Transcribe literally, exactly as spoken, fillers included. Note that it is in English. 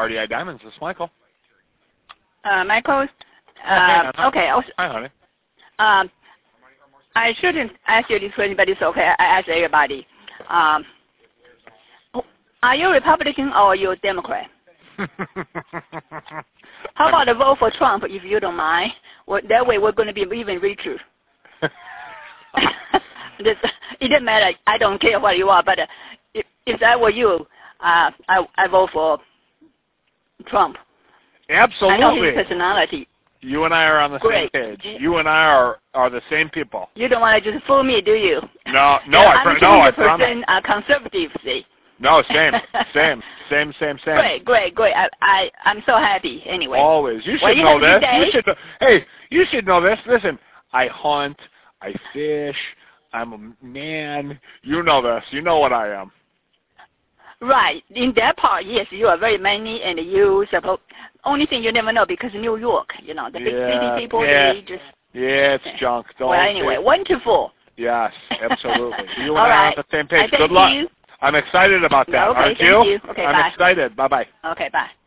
R D I Diamonds. This is Michael. Uh, Michael. Uh, uh, okay. I was, Hi, honey. Um, I shouldn't ask you this question, but it's okay. I ask everybody. Um, are you Republican or you Democrat? How about a vote for Trump, if you don't mind? Well, that way we're going to be even richer. It doesn't matter. I don't care what you are, but uh, if, if that were you, uh, I, I vote for Trump. Absolutely. I know his personality. You and I are on the Great. same page. You and I are, are the same people. You don't want to just fool me, do you? No, no, yeah, I, I'm no, I promise. one hundred percent uh, conservative, see. No, same, same, same, same, same. Great, great, great. I, I, I'm so happy anyway. Always. You should well, you know have a this. good day. You should know, hey, you should know this. Listen, I hunt, I fish, I'm a man. You know this. You know what I am. Right. In that part, yes, you are very manly and you suppose. Only thing you never know because New York, you know, the big yeah, city people, yeah. they just. Yeah, it's junk. Don't well, anyway, say. wonderful. Yes, absolutely. You and All I right. are on the same page. I Good thank luck. You. I'm excited about that. Okay, Aren't thank you? you. Okay, I'm bye. excited. Bye-bye. Okay, bye.